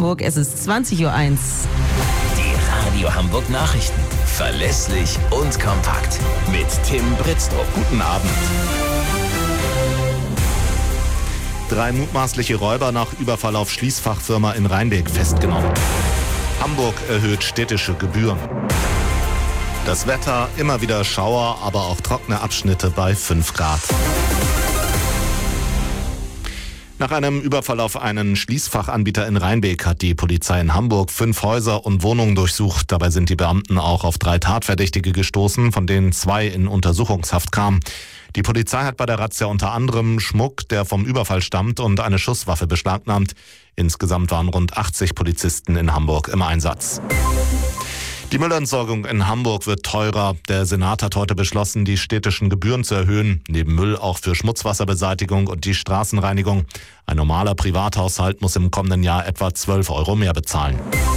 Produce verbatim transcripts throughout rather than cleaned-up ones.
Hamburg. Es ist zwanzig Uhr eins. Die Radio Hamburg Nachrichten. Verlässlich und kompakt. Mit Tim Britztrup. Guten Abend. Drei mutmaßliche Räuber nach Überfall auf Schließfachfirma in Rheinbeek festgenommen. Hamburg erhöht städtische Gebühren. Das Wetter, immer wieder Schauer, aber auch trockene Abschnitte bei fünf Grad. Nach einem Überfall auf einen Schließfachanbieter in Rheinbeek hat die Polizei in Hamburg fünf Häuser und Wohnungen durchsucht. Dabei sind die Beamten auch auf drei Tatverdächtige gestoßen, von denen zwei in Untersuchungshaft kamen. Die Polizei hat bei der Razzia unter anderem Schmuck, der vom Überfall stammt, und eine Schusswaffe beschlagnahmt. Insgesamt waren rund achtzig Polizisten in Hamburg im Einsatz. Die Müllentsorgung in Hamburg wird teurer. Der Senat hat heute beschlossen, die städtischen Gebühren zu erhöhen. Neben Müll auch für Schmutzwasserbeseitigung und die Straßenreinigung. Ein normaler Privathaushalt muss im kommenden Jahr etwa zwölf Euro mehr bezahlen.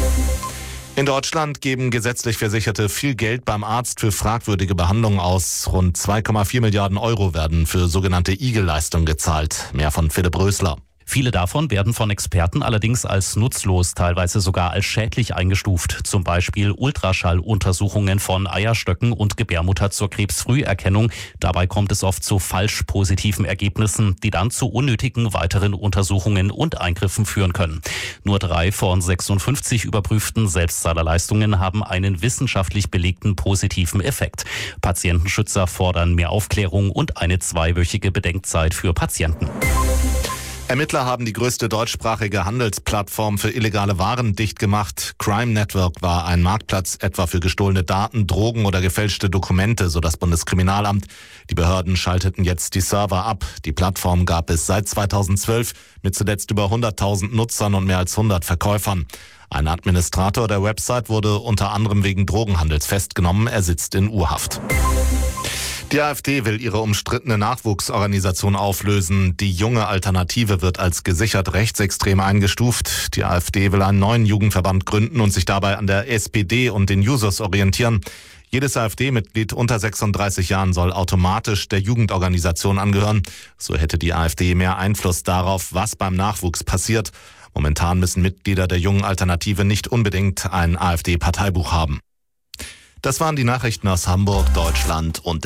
In Deutschland geben gesetzlich Versicherte viel Geld beim Arzt für fragwürdige Behandlungen aus. Rund zwei Komma vier Milliarden Euro werden für sogenannte Igel-Leistungen gezahlt. Mehr von Philipp Rösler. Viele davon werden von Experten allerdings als nutzlos, teilweise sogar als schädlich eingestuft. Zum Beispiel Ultraschalluntersuchungen von Eierstöcken und Gebärmutter zur Krebsfrüherkennung. Dabei kommt es oft zu falsch positiven Ergebnissen, die dann zu unnötigen weiteren Untersuchungen und Eingriffen führen können. Nur drei von sechsundfünfzig überprüften Selbstzahlerleistungen haben einen wissenschaftlich belegten positiven Effekt. Patientenschützer fordern mehr Aufklärung und eine zweiwöchige Bedenkzeit für Patienten. Ermittler haben die größte deutschsprachige Handelsplattform für illegale Waren dicht gemacht. Crime Network war ein Marktplatz etwa für gestohlene Daten, Drogen oder gefälschte Dokumente, so das Bundeskriminalamt. Die Behörden schalteten jetzt die Server ab. Die Plattform gab es seit zweitausendzwölf mit zuletzt über hunderttausend Nutzern und mehr als hundert Verkäufern. Ein Administrator der Website wurde unter anderem wegen Drogenhandels festgenommen. Er sitzt in U-Haft. Die AfD will ihre umstrittene Nachwuchsorganisation auflösen. Die Junge Alternative wird als gesichert rechtsextrem eingestuft. Die AfD will einen neuen Jugendverband gründen und sich dabei an der S P D und den Jusos orientieren. Jedes AfD-Mitglied unter sechsunddreißig Jahren soll automatisch der Jugendorganisation angehören. So hätte die AfD mehr Einfluss darauf, was beim Nachwuchs passiert. Momentan müssen Mitglieder der Jungen Alternative nicht unbedingt ein AfD-Parteibuch haben. Das waren die Nachrichten aus Hamburg, Deutschland und